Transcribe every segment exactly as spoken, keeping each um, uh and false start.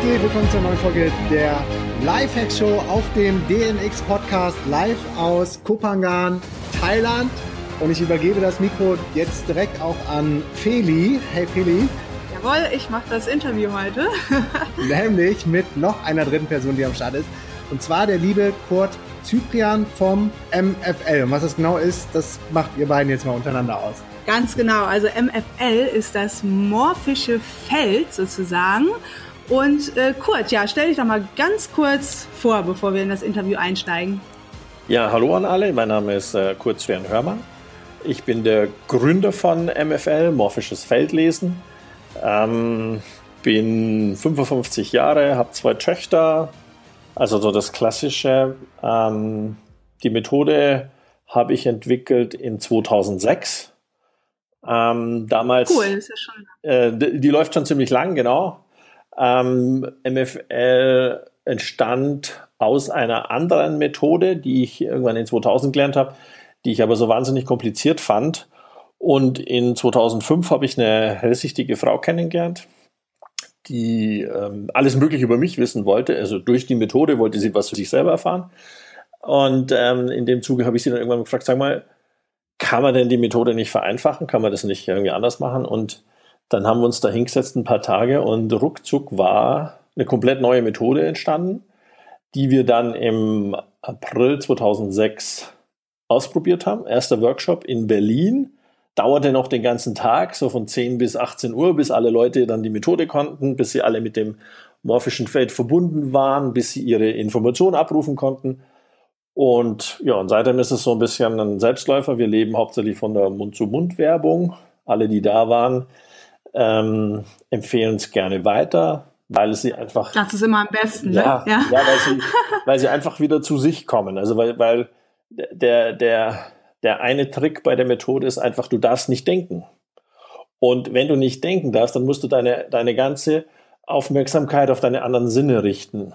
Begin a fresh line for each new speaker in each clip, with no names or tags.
geht? Willkommen zur neuen Folge der Lifehack-Show auf dem D N X-Podcast live aus Koh Phangan, Thailand. Und ich übergebe das Mikro jetzt direkt auch an Feli. Hey Feli.
Jawohl, ich mache das Interview heute.
Nämlich mit noch einer dritten Person, die am Start ist. Und zwar der liebe Kurt Cyprian vom M F L. Und was das genau ist, das macht ihr beiden jetzt mal untereinander aus.
Ganz genau. Also M F L ist das morphische Feld sozusagen. Und äh, Kurt, ja, stell dich doch mal ganz kurz vor, bevor wir in das Interview einsteigen.
Ja, hallo an alle. Mein Name ist äh, Kurt Cyprian Hörmann. Ich bin der Gründer von M F L, morphisches Feldlesen. Ähm, bin fünfundfünfzig Jahre, habe zwei Töchter. Also so das Klassische. Ähm, die Methode habe ich entwickelt in zweitausendsechs. Ähm, damals.
Cool, ist ja schon.
Äh, die, die läuft schon ziemlich lang, genau. Ähm, M F L entstand aus einer anderen Methode, die ich irgendwann in zweitausend gelernt habe, die ich aber so wahnsinnig kompliziert fand. Und in zweitausendfünf habe ich eine hellsichtige Frau kennengelernt, die ähm, alles Mögliche über mich wissen wollte. Also durch die Methode wollte sie was für sich selber erfahren. Und ähm, in dem Zuge habe ich sie dann irgendwann gefragt, sag mal, kann man denn die Methode nicht vereinfachen? Kann man das nicht irgendwie anders machen? Und dann haben wir uns da hingesetzt ein paar Tage und ruckzuck war eine komplett neue Methode entstanden, die wir dann im April zweitausendsechs ausprobiert haben. Erster Workshop in Berlin. Dauerte noch den ganzen Tag, so von zehn bis achtzehn Uhr, bis alle Leute dann die Methode konnten, bis sie alle mit dem morphischen Feld verbunden waren, bis sie ihre Informationen abrufen konnten. Und ja, und seitdem ist es so ein bisschen ein Selbstläufer. Wir leben hauptsächlich von der Mund-zu-Mund-Werbung. Alle, die da waren, ähm, empfehlen es gerne weiter, weil sie einfach...
Das ist immer am besten,
ja,
ne? Ja,
ja weil, sie, weil sie einfach wieder zu sich kommen. Also weil, weil der, der, der eine Trick bei der Methode ist einfach, du darfst nicht denken. Und wenn du nicht denken darfst, dann musst du deine, deine ganze Aufmerksamkeit auf deine anderen Sinne richten.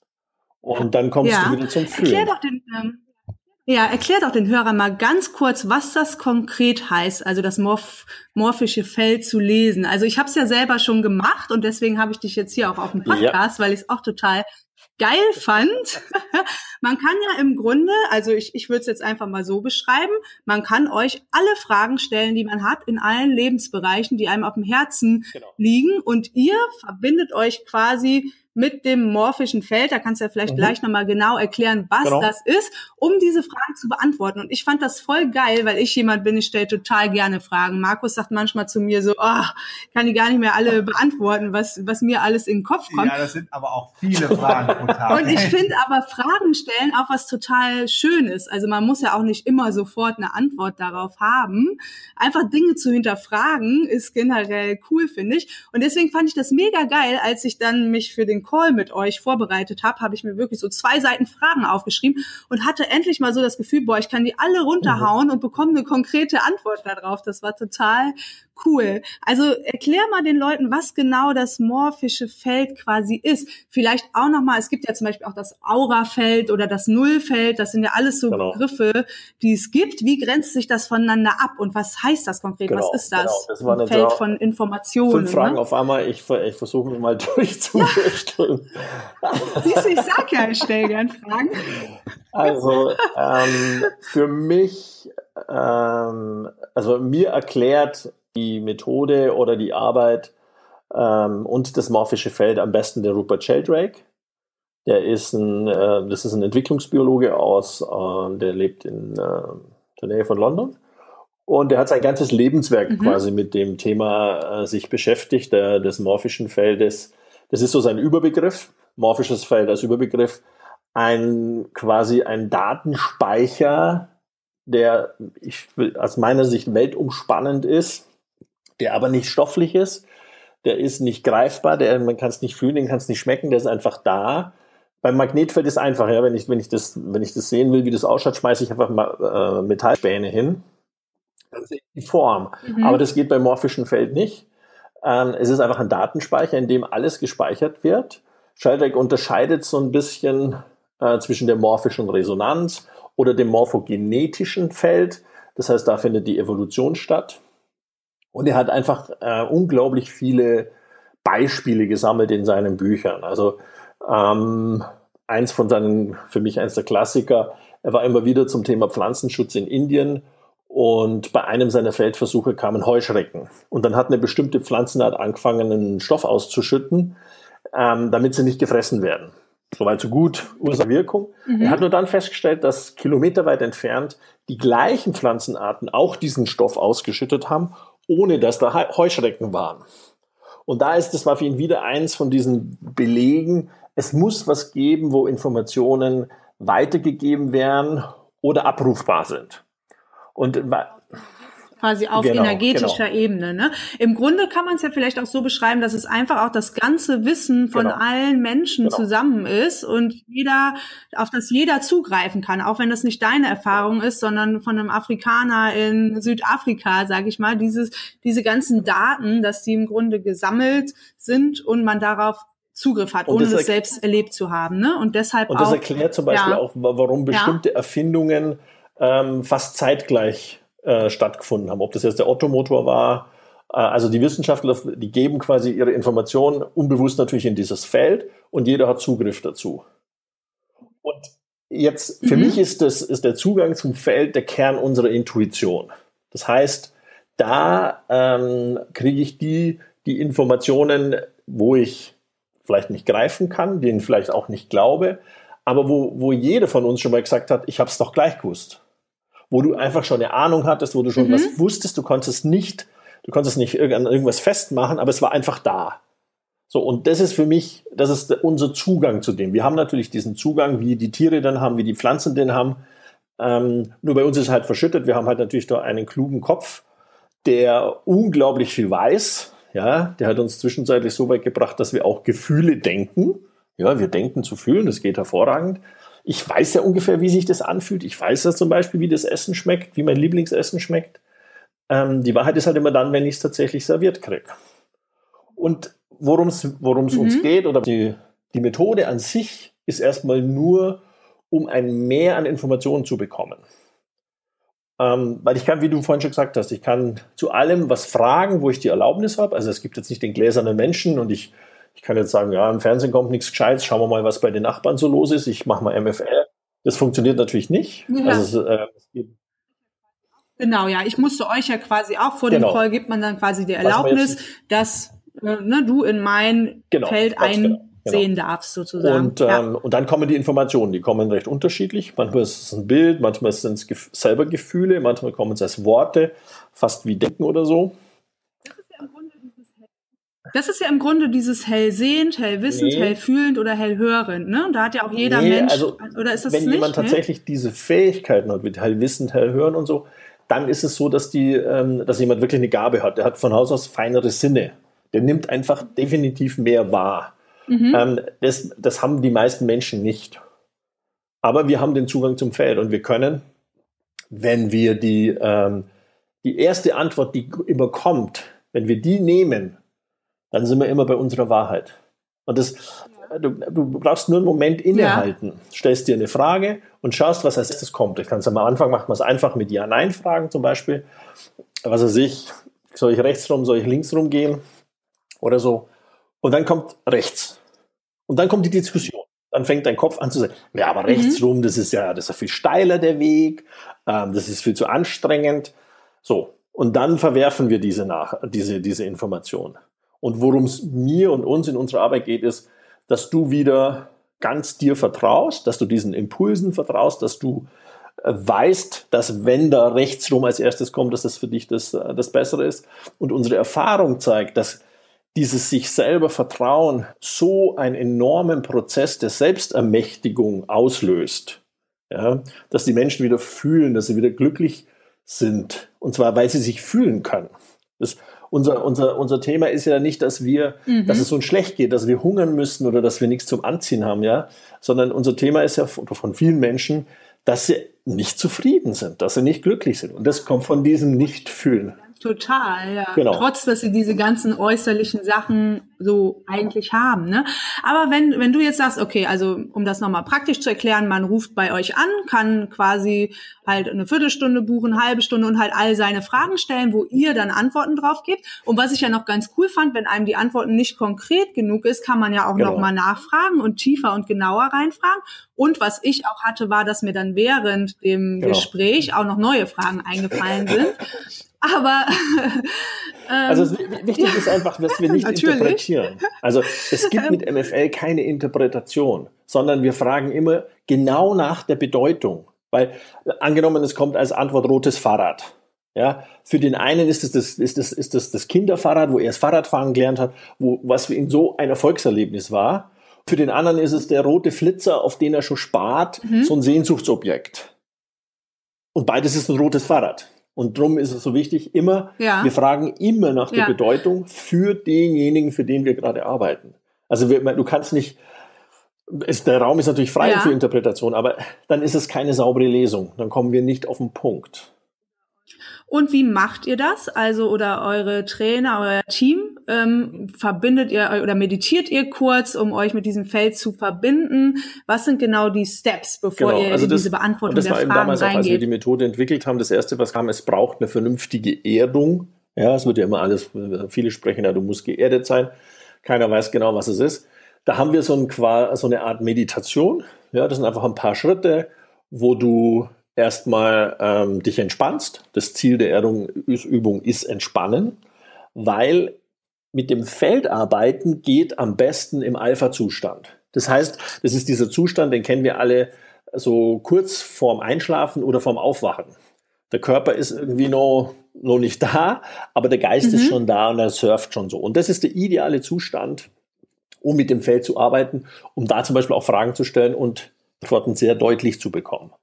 Und dann kommst
ja.
du wieder zum Fühlen.
Erklär doch den, ähm, ja, erklär doch den Hörern mal ganz kurz, was das konkret heißt, also das Morph- morphische Feld zu lesen. Also ich habe es ja selber schon gemacht und deswegen habe ich dich jetzt hier auch auf dem Podcast, ja. weil ich es auch total geil fand. Man kann ja im Grunde, also ich, ich würde es jetzt einfach mal so beschreiben, man kann euch alle Fragen stellen, die man hat in allen Lebensbereichen, die einem auf dem Herzen genau. liegen und ihr verbindet euch quasi mit dem morphischen Feld, da kannst du ja vielleicht mhm. gleich nochmal genau erklären, was genau. das ist, um diese Fragen zu beantworten. Und ich fand das voll geil, weil ich jemand bin, ich stelle total gerne Fragen. Markus sagt manchmal zu mir so, oh, kann ich gar nicht mehr alle beantworten, was was mir alles in den Kopf kommt.
Ja, das sind aber auch viele Fragen pro Tag.
Und ich finde aber Fragen stellen auch was total Schönes. Also man muss ja auch nicht immer sofort eine Antwort darauf haben. Einfach Dinge zu hinterfragen ist generell cool, finde ich. Und deswegen fand ich das mega geil, als ich dann mich für den Call mit euch vorbereitet habe, habe ich mir wirklich so zwei Seiten Fragen aufgeschrieben und hatte endlich mal so das Gefühl, boah, ich kann die alle runterhauen mhm. und bekomme eine konkrete Antwort darauf. Das war total cool. Also erklär mal den Leuten, was genau das morphische Feld quasi ist. Vielleicht auch nochmal, es gibt ja zum Beispiel auch das Aurafeld oder das Nullfeld, das sind ja alles so genau. Begriffe, die es gibt. Wie grenzt sich das voneinander ab und was heißt das konkret?
Genau,
was ist das?
Genau. Das waren
ein Feld von Informationen.
Fünf Fragen
ne?
auf einmal, ich, ich versuche mal durchzuwürsteln.
Siehst du, ich sag ja, ich stelle gern Fragen.
Also ähm, für mich, ähm, also mir erklärt die Methode oder die Arbeit ähm, und das morphische Feld am besten der Rupert Sheldrake. Der ist ein, äh, das ist ein Entwicklungsbiologe aus, äh, der lebt in äh, der Nähe von London. Und der hat sein ganzes Lebenswerk mhm. quasi mit dem Thema äh, sich beschäftigt, der, des morphischen Feldes. Das ist so sein Überbegriff, morphisches Feld als Überbegriff. Ein quasi ein Datenspeicher, der ich, aus meiner Sicht weltumspannend ist, der aber nicht stofflich ist, der ist nicht greifbar, der, man kann es nicht fühlen, den kann es nicht schmecken, der ist einfach da. Beim Magnetfeld ist es einfach, ja, wenn ich, wenn ich das, wenn ich das sehen will, wie das ausschaut, schmeiße ich einfach mal äh, Metallspäne hin. Das ist die Form. Mhm. Aber das geht beim morphischen Feld nicht. Ähm, es ist einfach ein Datenspeicher, in dem alles gespeichert wird. Sheldrake unterscheidet so ein bisschen äh, zwischen der morphischen Resonanz oder dem morphogenetischen Feld. Das heißt, da findet die Evolution statt. Und er hat einfach äh, unglaublich viele Beispiele gesammelt in seinen Büchern. Also ähm, eins von seinen, für mich eins der Klassiker, er war immer wieder zum Thema Pflanzenschutz in Indien und bei einem seiner Feldversuche kamen Heuschrecken. Und dann hat eine bestimmte Pflanzenart angefangen, einen Stoff auszuschütten, ähm, damit sie nicht gefressen werden. Soweit so gut, Ursache-Wirkung. Mhm. Er hat nur dann festgestellt, dass kilometerweit entfernt die gleichen Pflanzenarten auch diesen Stoff ausgeschüttet haben, ohne dass da Heuschrecken waren. Und da ist, das war für ihn wieder eins von diesen Belegen, es muss was geben, wo Informationen weitergegeben werden oder abrufbar sind. Und
quasi auf genau, energetischer genau. Ebene. Ne? Im Grunde kann man es ja vielleicht auch so beschreiben, dass es einfach auch das ganze Wissen von genau. allen Menschen genau. zusammen ist und jeder, auf das jeder zugreifen kann, auch wenn das nicht deine Erfahrung ist, sondern von einem Afrikaner in Südafrika, sage ich mal, dieses, diese ganzen Daten, dass die im Grunde gesammelt sind und man darauf Zugriff hat, ohne es selbst erlebt zu haben. Ne? Und deshalb
und das
auch,
erklärt zum Beispiel
ja.
auch, warum bestimmte ja. Erfindungen ähm, fast zeitgleich Äh, stattgefunden haben. Ob das jetzt der Ottomotor war, äh, also die Wissenschaftler, die geben quasi ihre Informationen unbewusst natürlich in dieses Feld und jeder hat Zugriff dazu. Und jetzt, für mhm. mich ist das, ist der Zugang zum Feld der Kern unserer Intuition. Das heißt, da ähm, kriege ich die, die Informationen, wo ich vielleicht nicht greifen kann, denen vielleicht auch nicht glaube, aber wo, wo jeder von uns schon mal gesagt hat, ich habe es doch gleich gewusst. Wo du einfach schon eine Ahnung hattest, wo du schon mhm. was wusstest, du konntest nicht, du konntest nicht an irgendwas festmachen, aber es war einfach da. So, und das ist für mich, das ist unser Zugang zu dem. Wir haben natürlich diesen Zugang, wie die Tiere den haben, wie die Pflanzen den haben. Ähm, nur bei uns ist es halt verschüttet. Wir haben halt natürlich da einen klugen Kopf, der unglaublich viel weiß. Ja, der hat uns zwischenzeitlich so weit gebracht, dass wir auch Gefühle denken. Ja, wir denken zu fühlen, das geht hervorragend. Ich weiß ja ungefähr, wie sich das anfühlt. Ich weiß ja zum Beispiel, wie das Essen schmeckt, wie mein Lieblingsessen schmeckt. Ähm, die Wahrheit ist halt immer dann, wenn ich es tatsächlich serviert kriege. Und worum es mhm. uns geht, oder die, die Methode an sich, ist erstmal nur, um ein Mehr an Informationen zu bekommen. Ähm, weil ich kann, wie du vorhin schon gesagt hast, ich kann zu allem was fragen, wo ich die Erlaubnis habe. Also es gibt jetzt nicht den gläsernen Menschen und ich Ich kann jetzt sagen, ja, im Fernsehen kommt nichts Gescheites, schauen wir mal, was bei den Nachbarn so los ist. Ich mache mal M F L. Das funktioniert natürlich nicht.
Ja.
Also, äh, es geht
genau, ja. Ich musste euch ja quasi auch vor genau. dem Call, gibt man dann quasi die Erlaubnis, dass äh, ne, du in mein genau, Feld einsehen genau. darfst, sozusagen.
Und, ähm, ja. und dann kommen die Informationen. Die kommen recht unterschiedlich. Manchmal ist es ein Bild, manchmal sind es gef- selber Gefühle, manchmal kommen es als Worte, fast wie Denken oder so.
Das ist ja im Grunde dieses hellsehend, hellwissend, nee. hellfühlend oder hellhörend, ne? Und da hat ja auch jeder nee, Mensch,
also,
oder ist das
wenn
nicht?
jemand nee? tatsächlich diese Fähigkeiten hat, mit hellwissend, hellhören und so, dann ist es so, dass die, ähm, dass jemand wirklich eine Gabe hat. Der hat von Haus aus feinere Sinne. Der nimmt einfach definitiv mehr wahr. Mhm. Ähm, das, das haben die meisten Menschen nicht. Aber wir haben den Zugang zum Feld und wir können, wenn wir die, ähm, die erste Antwort, die immer kommt, wenn wir die nehmen, dann sind wir immer bei unserer Wahrheit. Und das, du, du brauchst nur einen Moment innehalten, ja. stellst dir eine Frage und schaust, was als erstes kommt. Ich kann es am Anfang, macht man es einfach mit Ja-Nein-Fragen zum Beispiel. Was weiß ich, soll ich rechts rum, soll ich links rum gehen oder so. Und dann kommt rechts. Und dann kommt die Diskussion. Dann fängt dein Kopf an zu sagen, ja, aber rechts mhm. rum, das ist ja, das ist ja viel steiler, der Weg, ähm, das ist viel zu anstrengend. So. Und dann verwerfen wir diese, nach, diese, diese Information. Und worum es mir und uns in unserer Arbeit geht, ist, dass du wieder ganz dir vertraust, dass du diesen Impulsen vertraust, dass du äh, weißt, dass wenn da rechts rum als erstes kommt, dass das für dich das, äh, das Bessere ist. Und unsere Erfahrung zeigt, dass dieses sich selber Vertrauen so einen enormen Prozess der Selbstermächtigung auslöst, ja, dass die Menschen wieder fühlen, dass sie wieder glücklich sind. Und zwar, weil sie sich fühlen können. Das Unser, unser, unser Thema ist ja nicht, dass wir, mhm. dass es uns schlecht geht, dass wir hungern müssen oder dass wir nichts zum Anziehen haben, ja, sondern unser Thema ist ja von, von vielen Menschen, dass sie nicht zufrieden sind, dass sie nicht glücklich sind. Und das kommt von diesem Nicht-Fühlen.
Total, ja.
Genau.
Trotz, dass sie diese ganzen äußerlichen Sachen so eigentlich haben, ne? Aber wenn, wenn du jetzt sagst, okay, also, um das nochmal praktisch zu erklären, man ruft bei euch an, kann quasi halt eine Viertelstunde buchen, eine halbe Stunde und halt all seine Fragen stellen, wo ihr dann Antworten drauf gebt. Und was ich ja noch ganz cool fand, wenn einem die Antworten nicht konkret genug ist, kann man ja auch
Genau.
nochmal nachfragen und tiefer und genauer reinfragen. Und was ich auch hatte, war, dass mir dann während dem
Genau.
Gespräch auch noch neue Fragen eingefallen sind. Aber ähm,
also es, wichtig ist einfach, dass wir nicht
natürlich.
interpretieren. Also es gibt mit M F L keine Interpretation, sondern wir fragen immer genau nach der Bedeutung. Weil angenommen, es kommt als Antwort rotes Fahrrad. Ja, für den einen ist es das, ist das, ist das, das Kinderfahrrad, wo er das Fahrradfahren gelernt hat, wo, was für ihn so ein Erfolgserlebnis war. Für den anderen ist es der rote Flitzer, auf den er schon spart, mhm. so ein Sehnsuchtsobjekt. Und beides ist ein rotes Fahrrad. Und darum ist es so wichtig, immer, ja. wir fragen immer nach der ja. Bedeutung für denjenigen, für den wir gerade arbeiten. Also wir, du kannst nicht, ist, der Raum ist natürlich frei ja. für Interpretation, aber dann ist es keine saubere Lesung. Dann kommen wir nicht auf den Punkt.
Und wie macht ihr das? Also, oder eure Trainer, euer Team, ähm, verbindet ihr oder meditiert ihr kurz, um euch mit diesem Feld zu verbinden? Was sind genau die Steps, bevor genau, ihr also in das, diese Beantwortung der Fragen reingeht? Das war eben damals auch, als wir die Methode entwickelt haben, das Erste, was kam, es braucht eine vernünftige Erdung. Ja, es wird ja immer alles, viele sprechen ja, du musst geerdet sein. Keiner weiß genau, was es ist. Da haben wir so, ein, so eine Art Meditation. Ja, das sind einfach ein paar Schritte, wo du erstmal ähm, dich entspannst. Das Ziel der Erdungsübung ist Entspannen, weil mit dem Feldarbeiten geht am besten im Alpha-Zustand. Das heißt, das ist dieser Zustand, den kennen wir alle so kurz vorm Einschlafen oder vorm Aufwachen. Der Körper ist irgendwie noch, noch nicht da, aber der Geist mhm. ist schon da und er surft schon so. Und das ist der ideale Zustand, um mit dem Feld zu arbeiten, um da zum Beispiel auch Fragen zu stellen und Antworten sehr deutlich zu bekommen.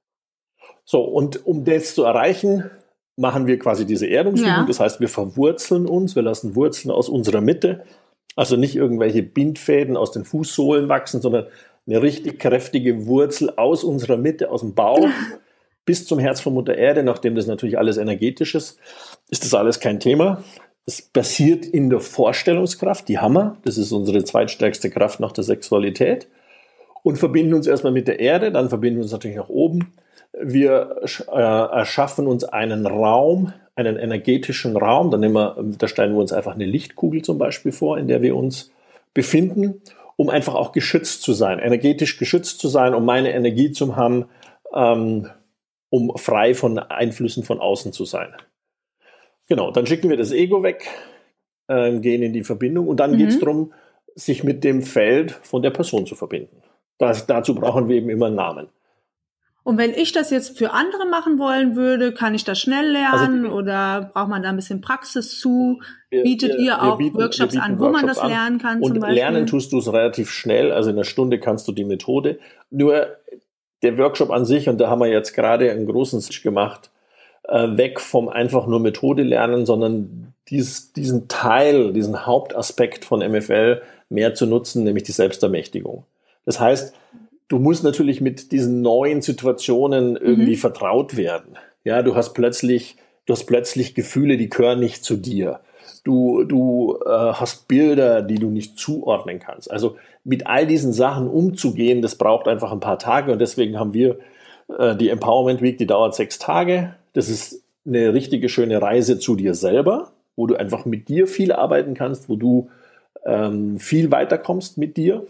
So, und um das zu erreichen, machen wir quasi diese Erdungsübung. Ja. Das heißt, wir verwurzeln uns, wir lassen Wurzeln aus unserer Mitte. Also nicht irgendwelche Bindfäden aus den Fußsohlen wachsen, sondern eine richtig kräftige Wurzel aus unserer Mitte, aus dem Bauch bis zum Herz von Mutter Erde. Nachdem das natürlich alles energetisch ist, ist das alles kein Thema. Es basiert in der Vorstellungskraft, die Hammer. Das ist unsere zweitstärkste Kraft nach der Sexualität. Und verbinden uns erstmal mit der Erde, dann verbinden wir uns natürlich nach oben. Wir äh, erschaffen uns einen Raum, einen energetischen Raum. Da, nehmen wir, da stellen wir uns einfach eine Lichtkugel zum Beispiel vor, in der wir uns befinden, um einfach auch geschützt zu sein, energetisch geschützt zu sein, um meine Energie zu haben, ähm, um frei von Einflüssen von außen zu sein. Genau, dann schicken wir das Ego weg, äh, gehen in die Verbindung und dann mhm. geht es darum, sich mit dem Feld von der Person zu verbinden. Das, dazu brauchen wir eben immer einen Namen. Und wenn ich das jetzt für andere machen wollen würde, kann ich das schnell lernen also, oder braucht man da ein bisschen Praxis zu? Wir, Bietet wir, ihr auch bieten, Workshops an, wo Workshops man das an. lernen kann?
Und
zum Beispiel?
Lernen tust du es relativ schnell, also in einer Stunde kannst du die Methode. Nur der Workshop an sich, und da haben wir jetzt gerade einen großen Switch gemacht, äh, weg vom einfach nur Methode lernen, sondern dies, diesen Teil, diesen Hauptaspekt von M F L mehr zu nutzen, nämlich die Selbstermächtigung. Das heißt, du musst natürlich mit diesen neuen Situationen irgendwie mhm. vertraut werden. Ja, du hast plötzlich, du hast plötzlich Gefühle, die gehören nicht zu dir. Du, du äh, hast Bilder, die du nicht zuordnen kannst. Also mit all diesen Sachen umzugehen, das braucht einfach ein paar Tage. Und deswegen haben wir äh, die Empowerment Week, die dauert sechs Tage. Das ist eine richtige schöne Reise zu dir selber, wo du einfach mit dir viel arbeiten kannst, wo du ähm, viel weiterkommst mit dir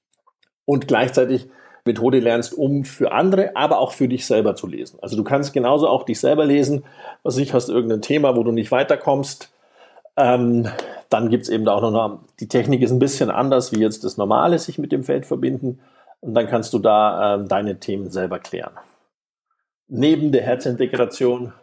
und gleichzeitig Methode lernst, um für andere, aber auch für dich selber zu lesen. Also du kannst genauso auch dich selber lesen. Was ich, hast irgendein Thema, wo du nicht weiterkommst. Ähm, dann gibt es eben da auch noch eine, die Technik ist ein bisschen anders, wie jetzt das Normale, sich mit dem Feld verbinden. Und dann kannst du da ähm, deine Themen selber klären. Neben der Herzintegration,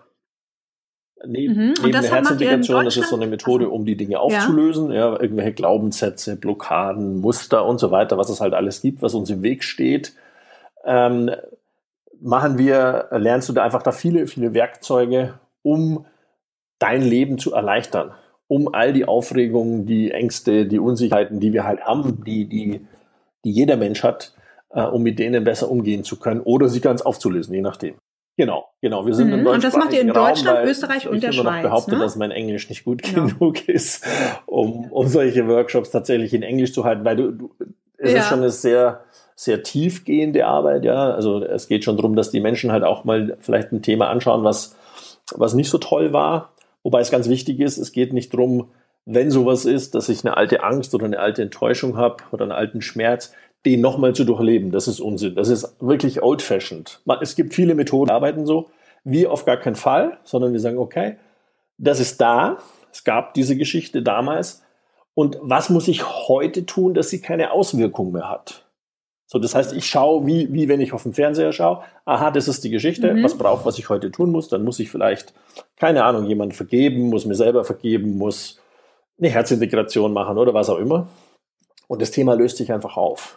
neben,
mhm.
neben der Herzintegration, das ist so eine Methode, um die Dinge aufzulösen. Ja. Ja, irgendwelche Glaubenssätze, Blockaden, Muster und so weiter, was es halt alles gibt, was uns im Weg steht. Ähm, machen wir, lernst du da einfach da viele, viele Werkzeuge, um dein Leben zu erleichtern. Um all die Aufregungen, die Ängste, die Unsicherheiten, die wir halt haben, die, die, die jeder Mensch hat, äh, um mit denen besser umgehen zu können oder sie ganz aufzulösen, je nachdem. Genau, genau. Wir sind
mhm.
im deutschsprachigen
Und das macht ihr in
Raum,
Deutschland, Österreich und der
ich immer
Schweiz.
noch behaupte,
ne?
dass mein Englisch nicht gut
Genau.
genug ist, um, um solche Workshops tatsächlich in Englisch zu halten, weil du, du es
Ja.
ist schon eine sehr, sehr tiefgehende Arbeit, ja. Also es geht schon darum, dass die Menschen halt auch mal vielleicht ein Thema anschauen, was, was nicht so toll war. Wobei es ganz wichtig ist, es geht nicht darum, wenn sowas ist, dass ich eine alte Angst oder eine alte Enttäuschung habe oder einen alten Schmerz, den nochmal zu durchleben. Das ist Unsinn. Das ist wirklich old-fashioned. Es gibt viele Methoden, die arbeiten so. Wir auf gar keinen Fall, sondern wir sagen, okay, das ist da. Es gab diese Geschichte damals. Und was muss ich heute tun, dass sie keine Auswirkung mehr hat? So, das heißt, ich schaue, wie, wie wenn ich auf den Fernseher schaue. Aha, das ist die Geschichte.
Mhm.
Was braucht, was ich heute tun muss? Dann muss ich vielleicht, keine Ahnung, jemanden vergeben, muss mir selber vergeben, muss eine Herzintegration machen oder was auch immer. Und das Thema löst sich einfach auf.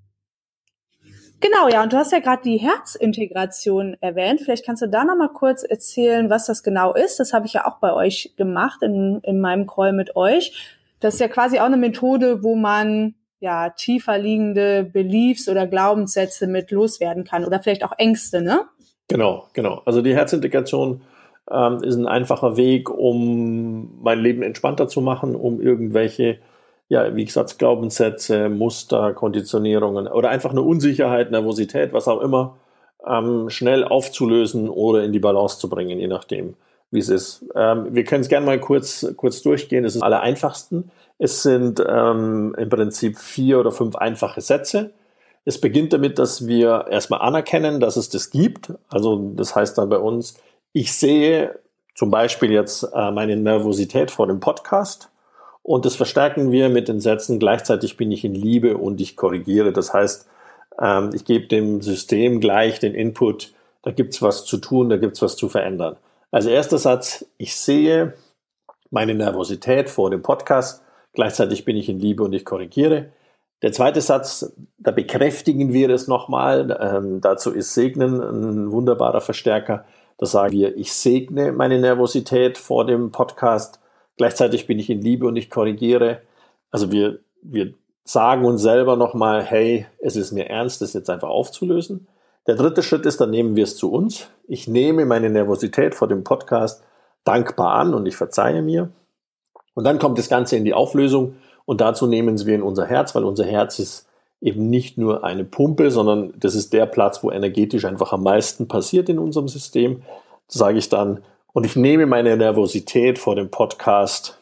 Genau, ja, und du hast ja gerade die Herzintegration erwähnt. Vielleicht kannst du da noch mal kurz erzählen, was das genau ist. Das habe ich ja auch bei euch gemacht, in, in meinem Call mit euch. Das ist ja quasi auch eine Methode, wo man ja tiefer liegende Beliefs oder Glaubenssätze mit loswerden kann oder vielleicht auch Ängste, ne?
Genau, genau. Also die Herzintegration ähm, ist ein einfacher Weg, um mein Leben entspannter zu machen, um irgendwelche, ja, wie gesagt, Glaubenssätze, Muster, Konditionierungen oder einfach eine Unsicherheit, Nervosität, was auch immer, ähm, schnell aufzulösen oder in die Balance zu bringen, je nachdem, wie es ist. Ähm, wir können es gerne mal kurz, kurz durchgehen. Das ist am allereinfachsten. Es sind ähm, im Prinzip vier oder fünf einfache Sätze. Es beginnt damit, dass wir erstmal anerkennen, dass es das gibt. Also das heißt dann bei uns, ich sehe zum Beispiel jetzt äh, meine Nervosität vor dem Podcast und das verstärken wir mit den Sätzen, gleichzeitig bin ich in Liebe und ich korrigiere. Das heißt, ähm, ich gebe dem System gleich den Input, da gibt's was zu tun, da gibt's was zu verändern. Also erster Satz, ich sehe meine Nervosität vor dem Podcast, gleichzeitig bin ich in Liebe und ich korrigiere. Der zweite Satz, da bekräftigen wir es nochmal, ähm, dazu ist Segnen ein wunderbarer Verstärker. Da sagen wir, ich segne meine Nervosität vor dem Podcast, gleichzeitig bin ich in Liebe und ich korrigiere. Also wir, wir sagen uns selber nochmal, hey, es ist mir ernst, das jetzt einfach aufzulösen. Der dritte Schritt ist, dann nehmen wir es zu uns. Ich nehme meine Nervosität vor dem Podcast dankbar an und ich verzeihe mir. Und dann kommt das Ganze in die Auflösung und dazu nehmen wir in unser Herz, weil unser Herz ist eben nicht nur eine Pumpe, sondern das ist der Platz, wo energetisch einfach am meisten passiert in unserem System. Das sage ich dann, und ich nehme meine Nervosität vor dem Podcast,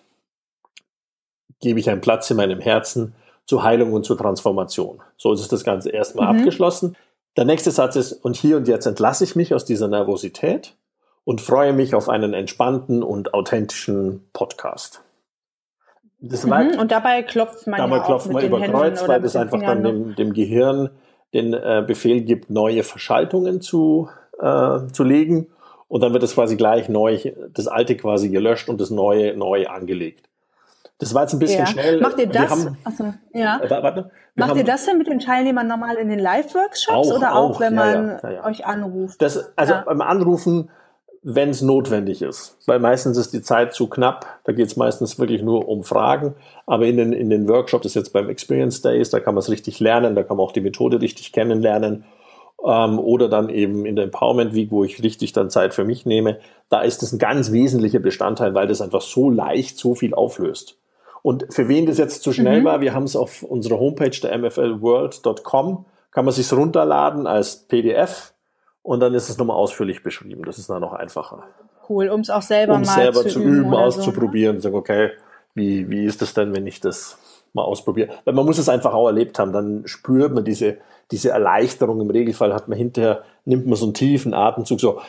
gebe ich einen Platz in meinem Herzen zur Heilung und zur Transformation. So ist das Ganze erstmal mhm. abgeschlossen. Der nächste Satz ist, und hier und jetzt entlasse ich mich aus dieser Nervosität und freue mich auf einen entspannten und authentischen Podcast. Das
mhm,
war,
und dabei klopft man
dabei
ja auch
klopft
mit
man
den
über
Händen
Kreuz,
oder
weil
mit
das
den
einfach
Fingern.
dann dem, dem Gehirn den äh, Befehl gibt, neue Verschaltungen zu, äh, zu legen. Und dann wird es quasi gleich neu, das Alte quasi gelöscht und das Neue neu angelegt. Das war jetzt ein bisschen
ja.
schnell.
Macht ihr das?
Wir haben,
also, ja.
äh, warte,
Macht
haben,
ihr das denn mit den Teilnehmern normal in den Live-Workshops
auch,
oder auch,
auch
wenn
ja,
man
ja, ja, ja.
euch anruft?
Das, also
ja.
beim Anrufen, wenn es notwendig ist. Weil meistens ist die Zeit zu knapp. Da geht es meistens wirklich nur um Fragen. Aber in den, in den Workshops, das ist jetzt beim Experience Days, da kann man es richtig lernen, da kann man auch die Methode richtig kennenlernen. Ähm, oder dann eben in der Empowerment Week, wo ich richtig dann Zeit für mich nehme. Da ist das ein ganz wesentlicher Bestandteil, weil das einfach so leicht so viel auflöst. Und für wen das jetzt zu schnell mhm. war, wir haben es auf unserer Homepage der m f l world dot com, kann man sich runterladen als P D F und dann ist es nochmal ausführlich beschrieben. Das ist dann noch einfacher.
Cool, um es auch selber
um
mal
selber
zu,
zu
üben,
üben, auszuprobieren,
so,
sagen, okay, wie, wie ist das denn, wenn ich das mal ausprobiere? Weil man muss es einfach auch erlebt haben, dann spürt man diese, diese Erleichterung. Im Regelfall hat man hinterher, nimmt man so einen tiefen Atemzug, so,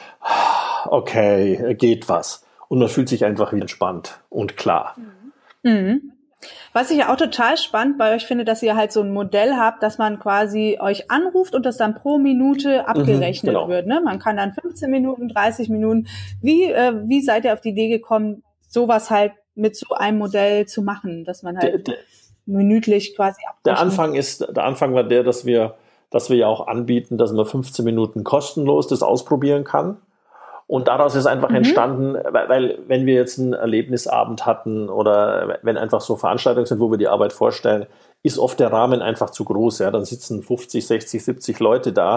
okay, geht was. Und man fühlt sich einfach wieder entspannt und klar.
Mhm. Was ich ja auch total spannend bei euch finde, dass ihr halt so ein Modell habt, dass man quasi euch anruft und das dann pro Minute abgerechnet mhm, genau. wird. Ne? Man kann dann fünfzehn Minuten, dreißig Minuten. Wie, äh, wie seid ihr auf die Idee gekommen, sowas halt mit so einem Modell zu machen, dass man halt der, der, minütlich quasi abrechnet?
Der Anfang ist, der Anfang war der, dass wir, dass wir ja auch anbieten, dass man fünfzehn Minuten kostenlos das ausprobieren kann. Und daraus ist einfach mhm. entstanden, weil, weil wenn wir jetzt einen Erlebnisabend hatten oder wenn einfach so Veranstaltungen sind, wo wir die Arbeit vorstellen, ist oft der Rahmen einfach zu groß. Ja, dann sitzen fünfzig, sechzig, siebzig Leute da